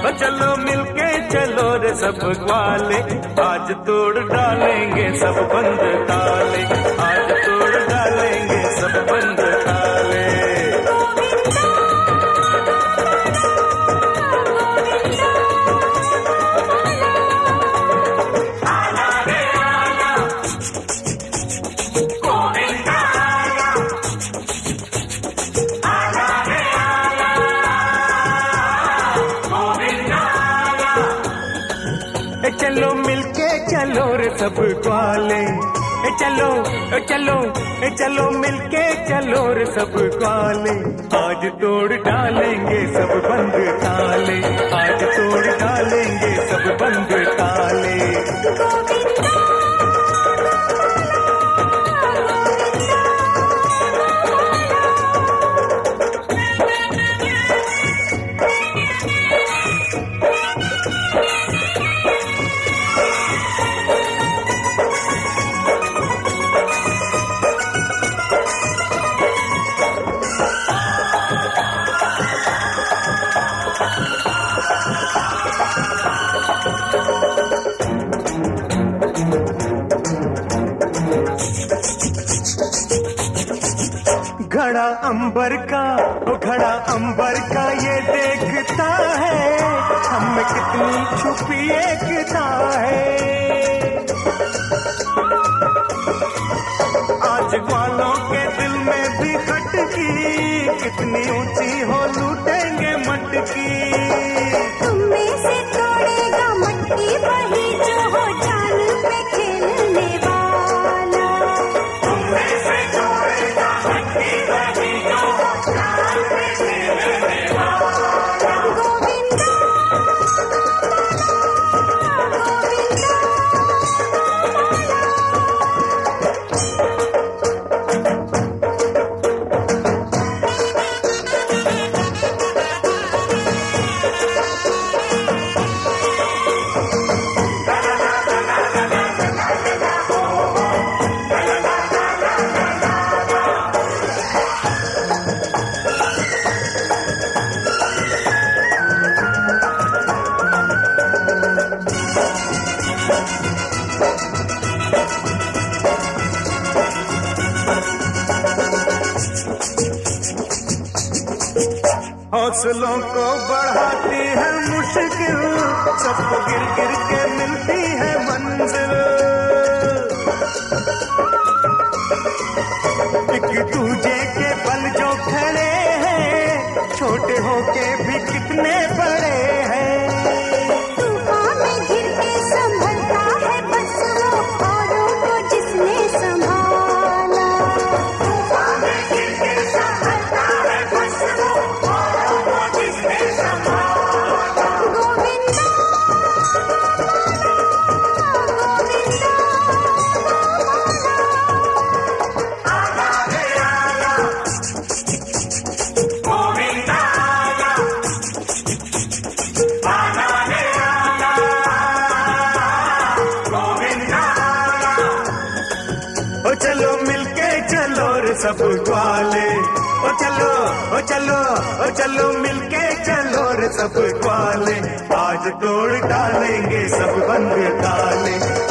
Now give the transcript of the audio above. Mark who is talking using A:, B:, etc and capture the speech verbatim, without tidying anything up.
A: ओ चलो मिलके चलो रे सब ग्वाले, आज तोड़ डालेंगे सब बंद ताले, आज तोड़ डालेंगे सब बंद ताले। चलो मिलके चलो रे सब ग्वाले, ए चलो ए चलो ए चलो मिलके चलो रे सब ग्वाले, आज तोड़ डालेंगे सब बंद ताले, आज तोड़ डालेंगे सब बंद ताले। घड़ा अंबर का ओ घड़ा अंबर का ये देखता है, हम कितनी छुपी एकता है। आज वालों के दिल में भी खटकी, कितनी ऊंची हो लूटेंगे मटकी।
B: तुम में से तोड़ेगा मटकी वही जो हो जान पे खेलने वाला, तुम में से तोड़ेगा मटकी वही जो हो जान पे खेलने वाला। गोविंदा
A: हौसलों को बढ़ाती है मुश्किल, सबको गिर गिर के मिलती है मंजिल। एक दूजे के बल जो खड़े हैं, छोटे होके भी कितने बड़े हैं।
B: तूफान में गिर के संभलता है बस वो औरों को जिसने संभाला, तूफान में गिर के संभलता है बस वो औरों को जिसने संभाला। गोविंदा
A: ओ चलो मिलके चलो रे सब ग्वाले, ओ चलो ओ चलो ओ चलो मिलके चलो रे सब ग्वाले, आज तोड़ डालेंगे सब बंद ताले।